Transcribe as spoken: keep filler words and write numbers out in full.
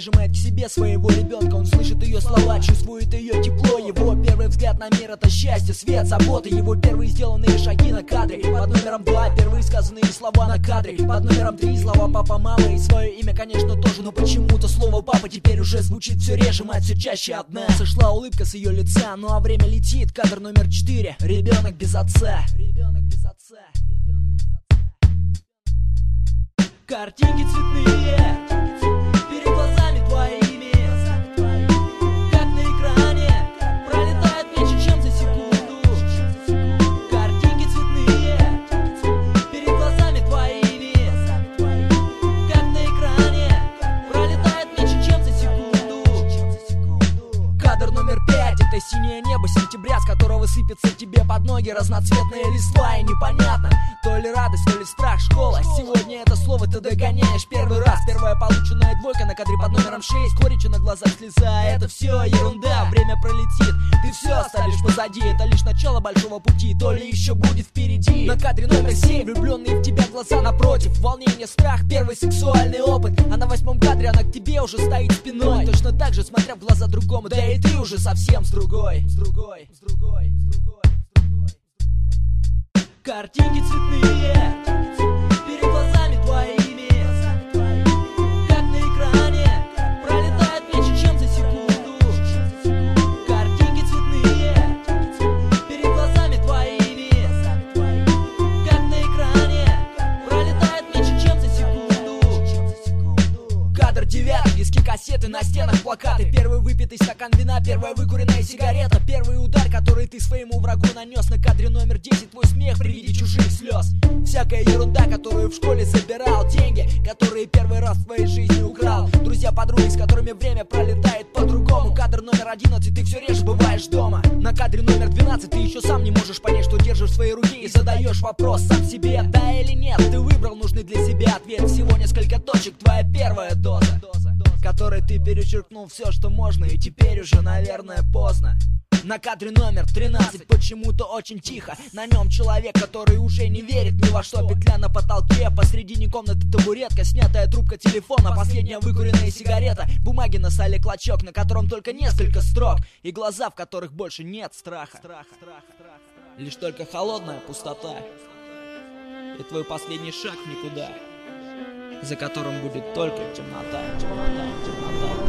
прижимает к себе своего ребенка. Он слышит ее слова, чувствует ее тепло. Его первый взгляд на мир — это счастье, свет, забота. Его первые сделанные шаги на кадре под номером два, первые сказанные слова на кадре под номером три. Слова папа, мама и свое имя, конечно, тоже. Но почему-то слово папа теперь уже звучит все реже. Мать все чаще одна. Сошла улыбка с ее лица, ну а время летит. Кадр номер четыре. Ребенок без отца. Ребенок без отца. Картинки цветные перед глазами твоими, как на экране, пролетает меньше, чем за секунду. Картинки цветные перед глазами твоими, как на экране, пролетает меньше, чем за секунду. Кадр номер пять. Это синее небо сентября, с которого сыпется тебе под ноги разноцветные листва. И непонятно, то ли радость, то ли страх. Школа, сегодня это слово ты догоняешь первый раз. Первая полученная двойка на кадре под номером шесть. Горечь на глазах, слеза, это все ерунда. Время пролетит, ты все оставишь позади. Это лишь начало большого пути, то ли еще будет впереди. На кадре номер семь. Влюбленные в тебя глаза напротив. Волнение, страх, первый сексуальный опыт. А на восьмом кадре она к тебе уже стоит спиной. Точно так же, смотря в глаза другому. Да и ты уже совсем с другой. С другой, с другой, с другой, с другой, с другой. Картинки цветные перед глазами твоими, как на экране, пролетает меньше, чем за секунду. Картинки цветные перед глазами твоими, как на экране, пролетает меньше, чем за секунду. Кадр девятый. Диски, кассеты, на стенах плакаты. Первый выпитый стакан вина, первая выкуренная сигарета. Первый удар, который ты своему врагу нанес. На кадре номер десять. Твой смех при виде чужих слез. Всякая ерунда, которую в школе собирал. Деньги, которые первый раз в твоей жизни украл. Друзья, подруги, с которыми время пролетает по-другому. Кадр номер одиннадцать. Ты все реже бываешь дома. На кадре номер двенадцать. Ты еще сам не можешь понять, что держишь в своей руке. И задаешь вопрос сам себе: да или нет. Ты выбрал нужный для себя ответ. Всего несколько точек, твоя первая доза, которой ты перечеркнул все, что можно. И теперь уже, наверное, поздно. На кадре номер тринадцать. Почему-то очень тихо. На нем человек, который уже не верит ни во что. Петля на потолке, посредине комнаты табуретка, снятая трубка телефона, последняя выкуренная сигарета. Бумаги на столе клочок, на котором только несколько строк. И глаза, в которых больше нет страха. Лишь только холодная пустота. И твой последний шаг в никуда, за которым будет только темнота, темнота, темнота.